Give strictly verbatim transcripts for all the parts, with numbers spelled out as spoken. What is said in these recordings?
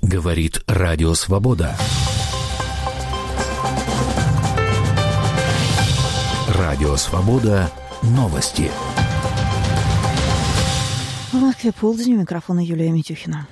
Говорит Радио Свобода. Радио Свобода. Новости. В Москве полдень, у микрофона Юлия Митюхина.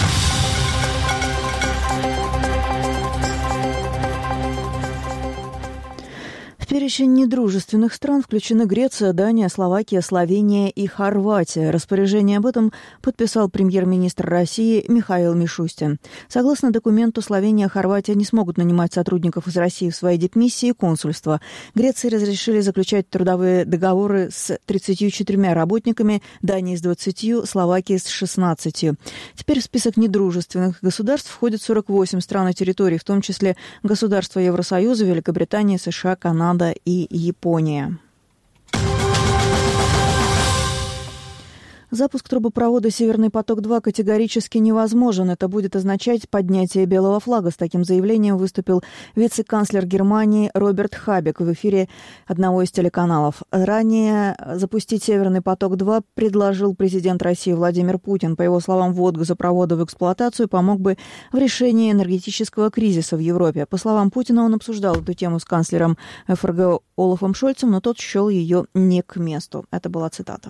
В перечень недружественных стран включены Греция, Дания, Словакия, Словения и Хорватия. Распоряжение об этом подписал премьер-министр России Михаил Мишустин. Согласно документу, Словения и Хорватия не смогут нанимать сотрудников из России в свои дипмиссии и консульства. Греции разрешили заключать трудовые договоры с тридцатью четырьмя работниками, Дании с двадцатью, Словакии с шестнадцатью. Теперь в список недружественных государств входят сорок восемь стран и территорий, в том числе государства Евросоюза, Великобритания, США, Канада и Япония. Запуск трубопровода «Северный поток-два» категорически невозможен. Это будет означать поднятие белого флага. С таким заявлением выступил вице-канцлер Германии Роберт Хабек в эфире одного из телеканалов. Ранее запустить «Северный поток-два» предложил президент России Владимир Путин. По его словам, ввод газопровода в эксплуатацию помог бы в решении энергетического кризиса в Европе. По словам Путина, он обсуждал эту тему с канцлером эф эр гэ Олафом Шольцем, но тот счел ее не к месту. Это была цитата.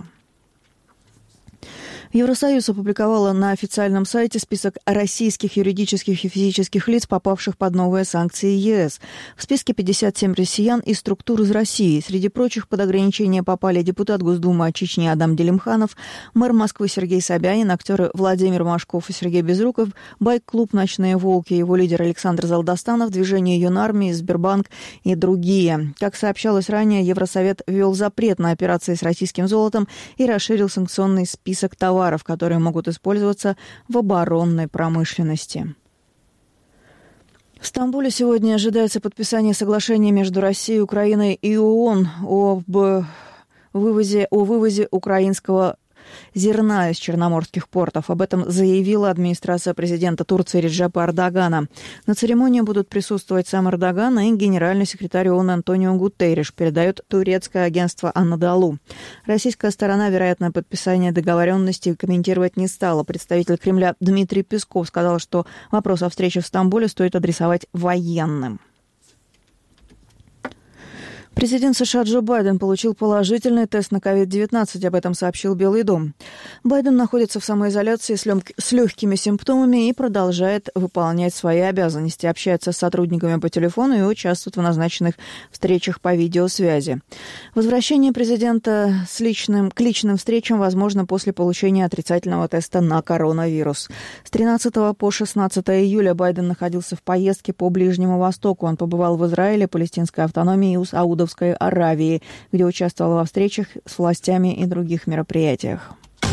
Евросоюз опубликовала на официальном сайте список российских юридических и физических лиц, попавших под новые санкции е эс. В списке пятьдесят семь россиян и структур из России. Среди прочих под ограничения попали депутат Госдумы от Чечни Адам Делимханов, мэр Москвы Сергей Собянин, актеры Владимир Машков и Сергей Безруков, байк-клуб «Ночные волки», его лидер Александр Залдастанов, движение Юнармии, Сбербанк и другие. Как сообщалось ранее, Евросовет ввел запрет на операции с российским золотом и расширил санкционный список товаров, которые могут использоваться в оборонной промышленности. В Стамбуле сегодня ожидается подписание соглашения между Россией, Украиной и ООН об вывозе, о вывозе украинского зерна из черноморских портов. Об этом заявила администрация президента Турции Реджепа Эрдогана. На церемонии будут присутствовать сам Эрдоган и генеральный секретарь ООН Антонио Гутерриш, передает турецкое агентство Анадолу. Российская сторона, вероятно, подписание договоренности комментировать не стала. Представитель Кремля Дмитрий Песков сказал, что вопрос о встрече в Стамбуле стоит адресовать военным. Президент США Джо Байден получил положительный тест на ковид девятнадцать, об этом сообщил Белый дом. Байден находится в самоизоляции с легкими симптомами и продолжает выполнять свои обязанности, общается с сотрудниками по телефону и участвует в назначенных встречах по видеосвязи. Возвращение президента с личным, к личным встречам возможно после получения отрицательного теста на коронавирус. С тринадцатого по шестнадцатое июля Байден находился в поездке по Ближнему Востоку. Он побывал в Израиле, Палестинской автономии и Саудовской Аравии, где участвовал во встречах с властями и других мероприятиях.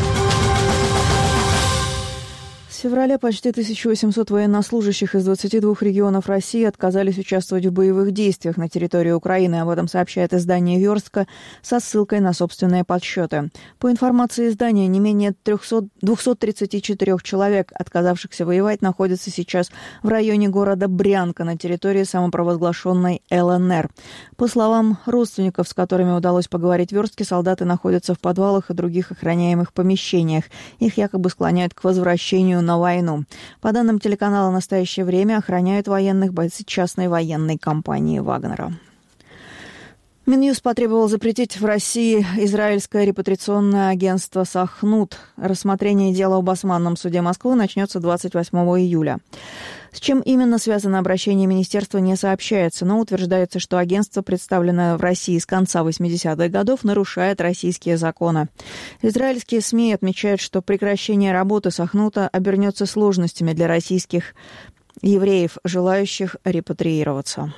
С февраля почти тысяча восемьсот военнослужащих из двадцати двух регионов России отказались участвовать в боевых действиях на территории Украины. Об этом сообщает издание «Верстка» со ссылкой на собственные подсчеты. По информации издания, не менее двухсот тридцати четырёх человек, отказавшихся воевать, находятся сейчас в районе города Брянка на территории самопровозглашенной эл эн эр. По словам родственников, с которыми удалось поговорить в «Верстке», солдаты находятся в подвалах и других охраняемых помещениях. Их якобы склоняют к возвращению на войну. По данным телеканала «В настоящее время» охраняют военных бойцы частной военной компании «Вагнера». Минюст потребовал запретить в России израильское репатриационное агентство «Сахнут». Рассмотрение дела об Османном суде Москвы начнется двадцать восьмого июля. С чем именно связано обращение министерства, не сообщается, но утверждается, что агентство, представленное в России с конца восьмидесятых годов, нарушает российские законы. Израильские СМИ отмечают, что прекращение работы Сахнута обернется сложностями для российских евреев, желающих репатриироваться.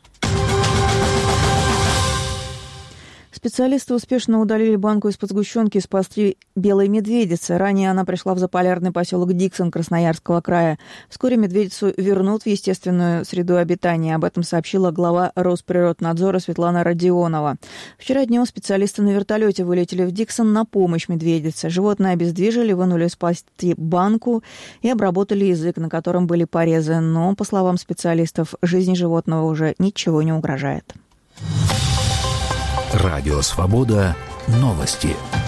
Специалисты успешно удалили банку из-под сгущенки из пастри белой медведицы. Ранее она пришла в заполярный поселок Диксон Красноярского края. Вскоре медведицу вернут в естественную среду обитания. Об этом сообщила глава Росприроднадзора Светлана Родионова. Вчера днем специалисты на вертолете вылетели в Диксон на помощь медведице. Животное обездвижили, вынули из пасти банку и обработали язык, на котором были порезы. Но, по словам специалистов, жизни животного уже ничего не угрожает. Радио Свобода. Новости.